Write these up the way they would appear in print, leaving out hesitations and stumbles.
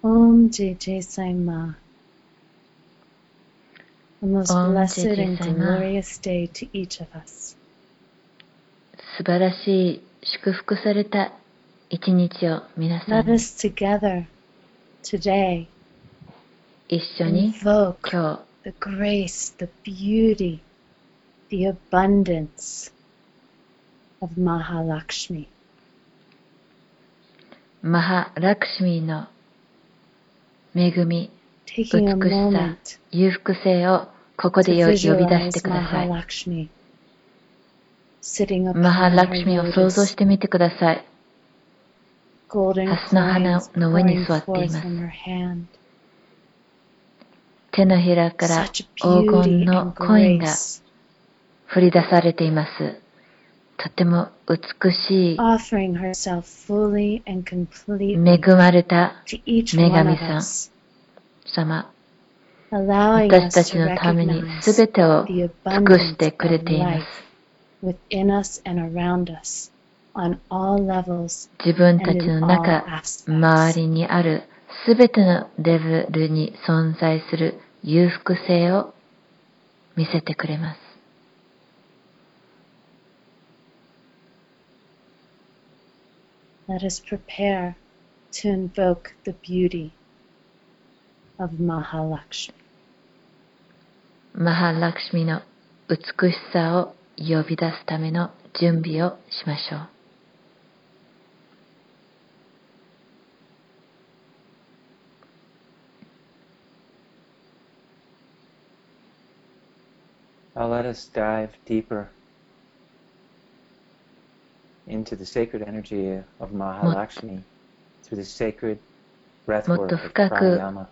Om Jai Saima. A most blessed and glorious day to each of us. 素晴らしい祝福された一日を皆さ Let んに us together today 一緒に invoke 今 the grace, the beauty, the abundance of Mahalakshmi. 日マハラクシミの恵み、美し Taking a さ、 moment 裕福性をここで to 呼び出し visualize てください。 Mahalakshmi sitting マハ upon ラク her シミを想像 lotus, してみてください。 golden ハスの花 coins の上に pouring 座ってい forth ます。 from her hand. 手のひらから Such 黄 beauty 金の and コインが grace, 降り出されています。とても美しい offering herself fully and completely 恵まれた to each 女 one 神 of さん us, 様、 allowing 私 us たち to のために recognize すべてを the 尽く abundance してくれ of ていま life す。 within us and around us on all levels 自分 and たち in の all 中、 aspects. 周りにあるすべてのレベルに存在する裕福性を見せてくれます。 Let us prepare to invoke the beauty of Mahalakshmi. マハラクシミの美しさを呼び出すための準備をしましょう。 Now let us dive deeper into the sacred energy of Mahalakshmi through the sacred breath もっ work と of 深く pranayama.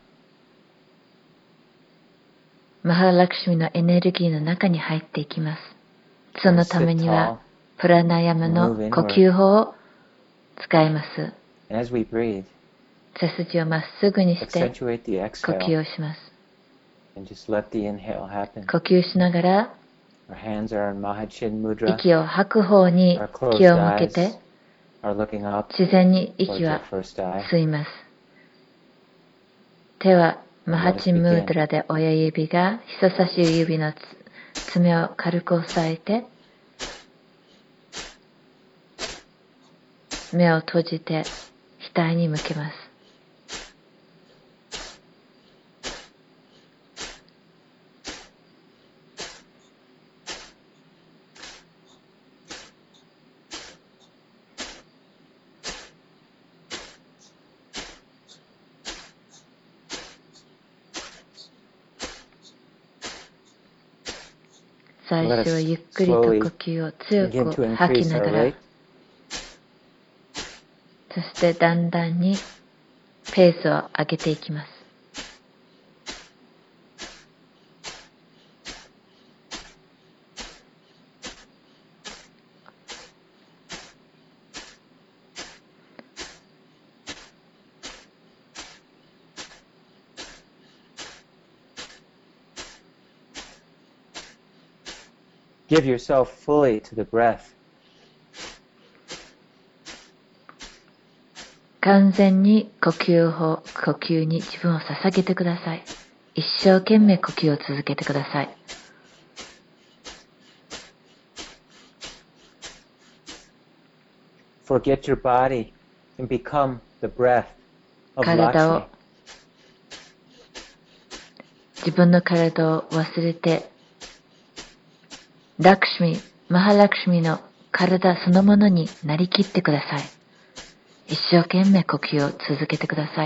マハラクシミのエネルギーの中に入っていきます。そのためにはプラナヤマの呼吸法を使います。 And as we breathe, 背筋をまっすぐにして accentuate the 呼吸 exhale をします。 and just let the inhale happen. 呼吸しながら Our hands are in Mahachin Mudra. 息を吐く方に Our closed 気を向け eyes て are looking up 自然に towards 息 our は first eye. 吸います。手はマハチンムードラで親指が人差し指の爪を軽く押さえて、目を閉じて額に向けます。最初はゆっくりと呼吸を強 Begin く to 吐き increase な our がら、 rate. そしてだんだんにペースを上げていきます。 Give yourself fully to the breath. 完全に呼吸に自分を捧げてください。一生懸命呼吸を続けてください。 Forget your body and become the breath of 体 Lakshmi. を、自分の体を忘れて、ラクシミ、マハラクシミの体そのものになりきってください。一生懸命呼吸を続けてください。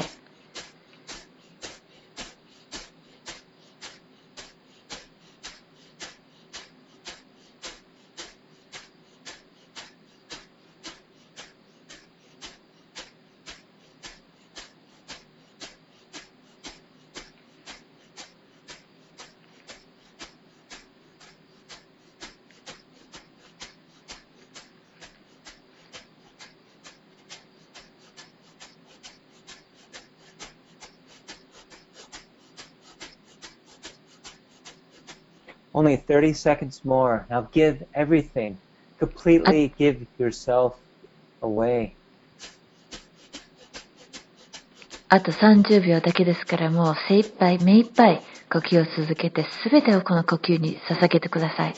Only 30 seconds more. Now give everything. Completely あ、 give yourself away. あと30秒。 Give 30秒。 あと30秒だけですから、もう精一杯目一杯呼吸を続けて、すべてをこの呼吸に捧げてください。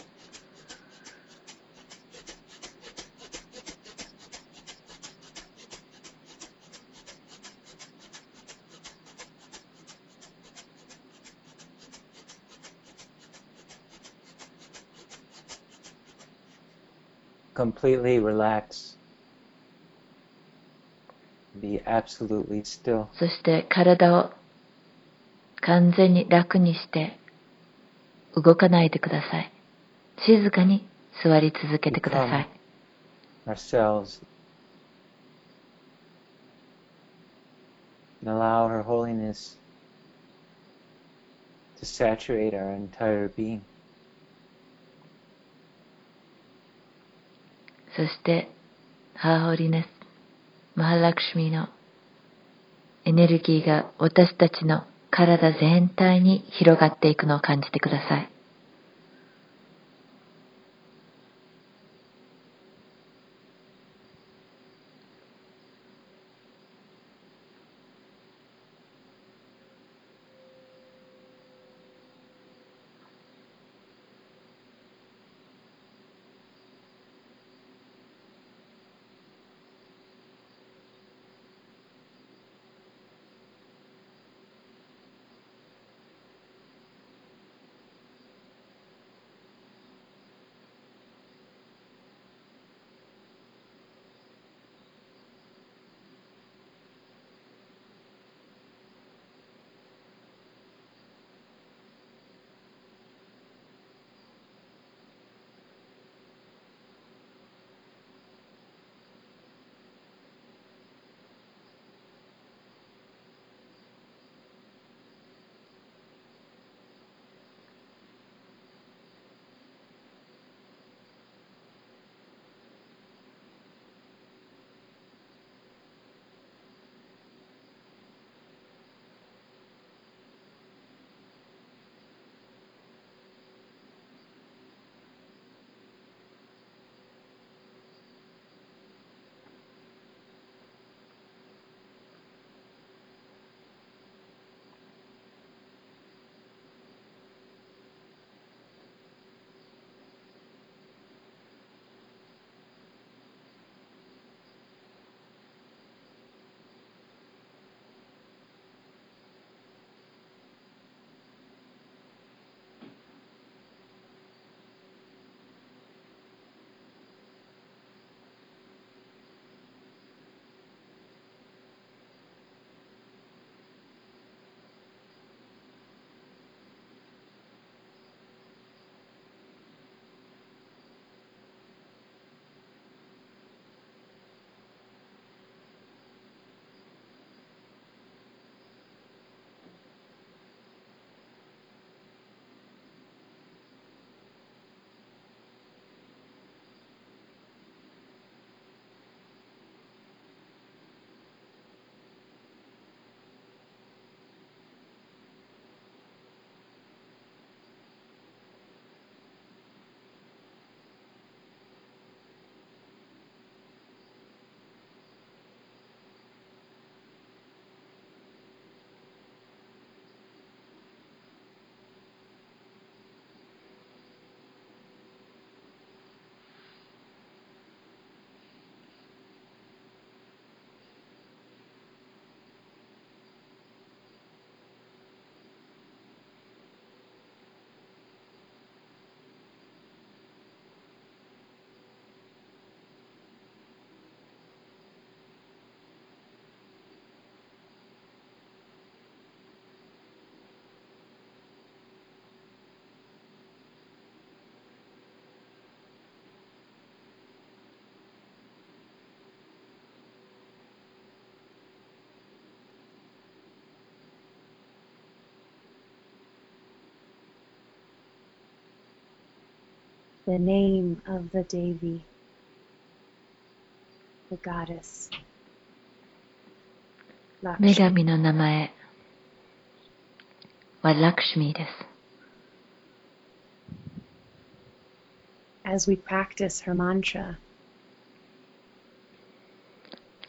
Completely relax. Be absolutely still. そして体を完全に楽にして動かないでください。静かに座り続けてください。 Ourselves and allow Her Holiness to saturate our entire being. そして、ハーホリネス、マハラクシュミのエネルギーが私たちの体全体に広がっていくのを感じてください。 The name of the Devi, the goddess, 女 Lakshmi. 神の名前はラクシュミーです。 As we practice her mantra,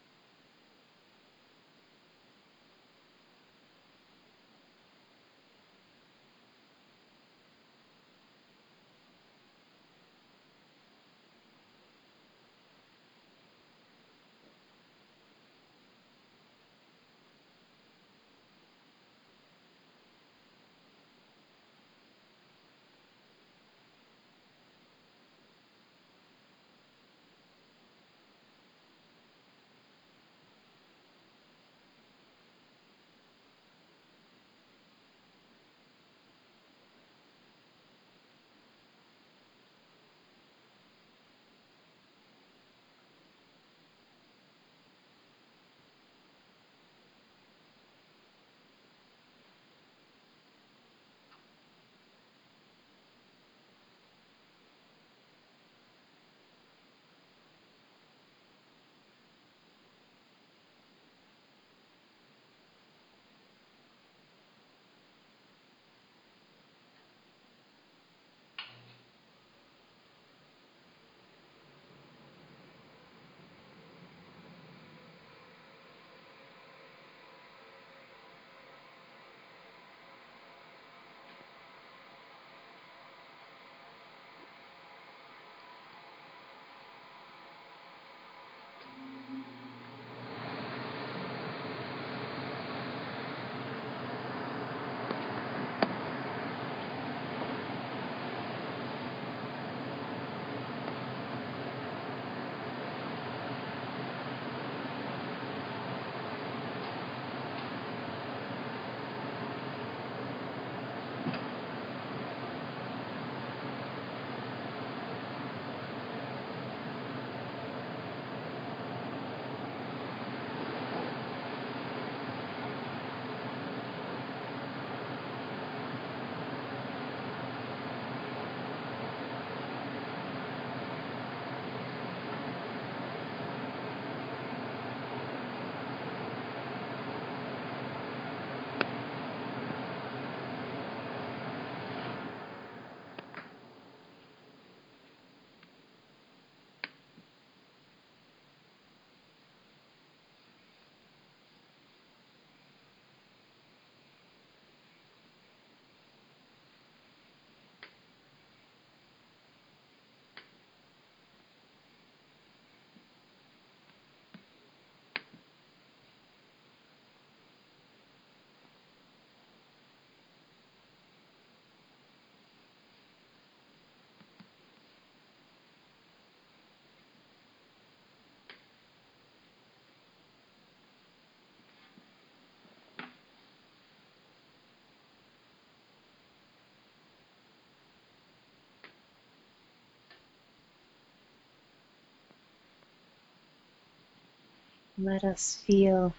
Let us feel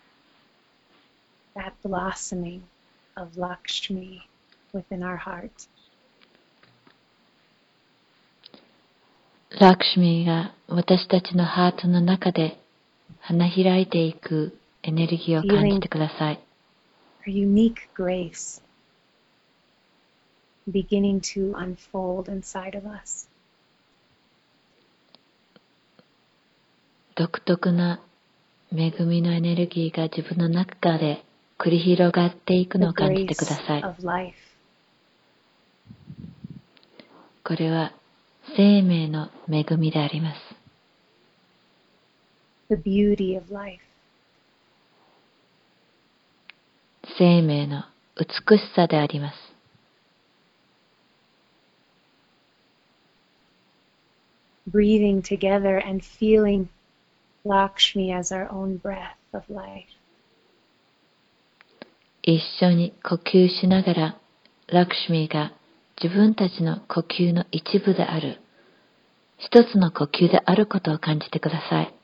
that blossoming of Lakshmi within our heart. ラクシミーが私たちのハートの中で花開いていくエネルギーを感じてください。 Her unique grace beginning to unfold inside of us. 独特な恵みのエネルギーが自分の中で繰り広がっていくの The を感じてく grace ださい。 of life. これは生命の恵みであります。 The beauty of life. 生命の美しさであります。 Breathing together and feeling Lakshmi as our own breath of life. 一緒に呼吸しながらラクシミーが自分たちの呼吸の一部である、一つの呼吸であることを感じてください。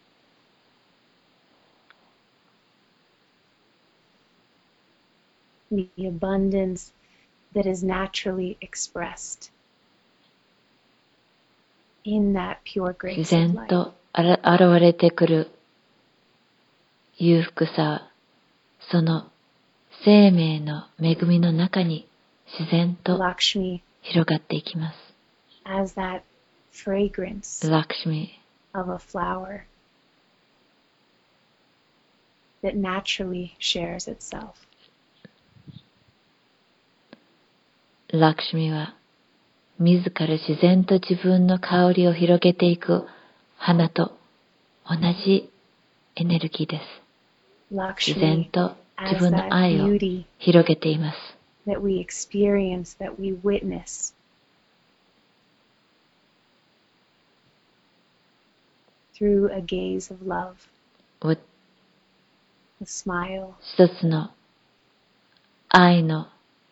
The abundance that is naturally expressed in that pure 自 grace of 然 life. と現れてくる裕福さ、その生命の恵みの中に自然と Lakshmi 広がっていきます。 as that fragrance ラクシミ of a flower that naturally shares itself. ー、ラクシミーは自ら自然と自分の香りを広げていく花と同じエネルギーです。自然 Lakshmi と自 as 分 that の愛を beauty 広げています。 that we experience, that we witness through a gaze of love, お a smile, 一つの愛の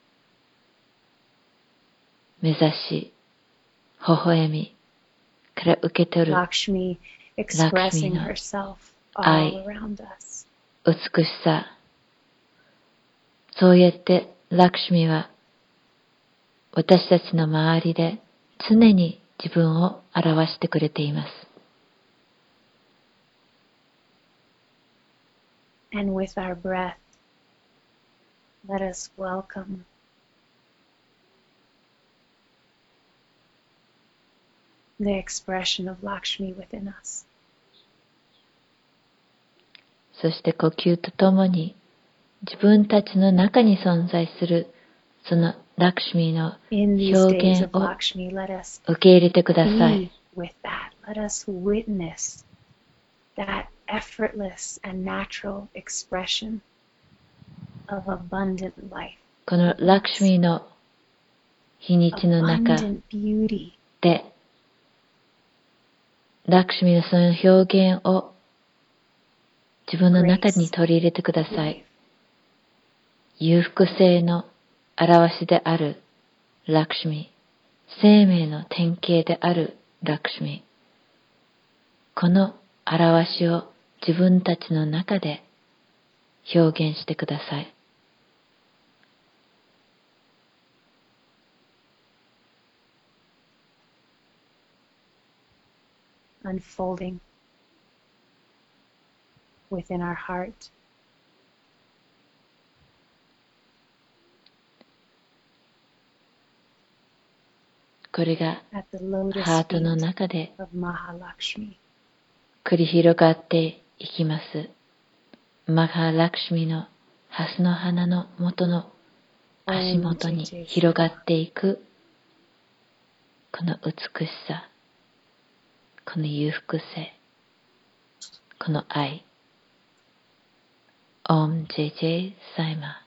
目指し、微笑みから受け取る Lakshmi expressing no. herself I. all around us. 美しさ。そうやってラクシミは私たちの周りで常に自分を表してくれています。 And with our breath, let us welcome the expression of Lakshmi within us. そして呼吸とともに自分たちの中に存在するそのラクシミの In these 表 days 現 of を Lakshmi, let us 受け入れてくださ be い。 with that. Let us witness that effortless and natural expression of abundant life, このラクシミの日にちの中 abundant beauty. でラクシミのその表現を自分の中に取り入れてください。裕福性の表しであるラクシミ、生命の典型であるラクシミ、この表しを自分たちの中で表現してください。 Unfolding within our heart. これが At the lotus ハートの feet 中で of Mahalakshmi. 繰り広がっていきます。マハラクシミのハスの花の元の足元に広がっていくこの美しさ、この裕福性、この愛。オムジェジェサイマ。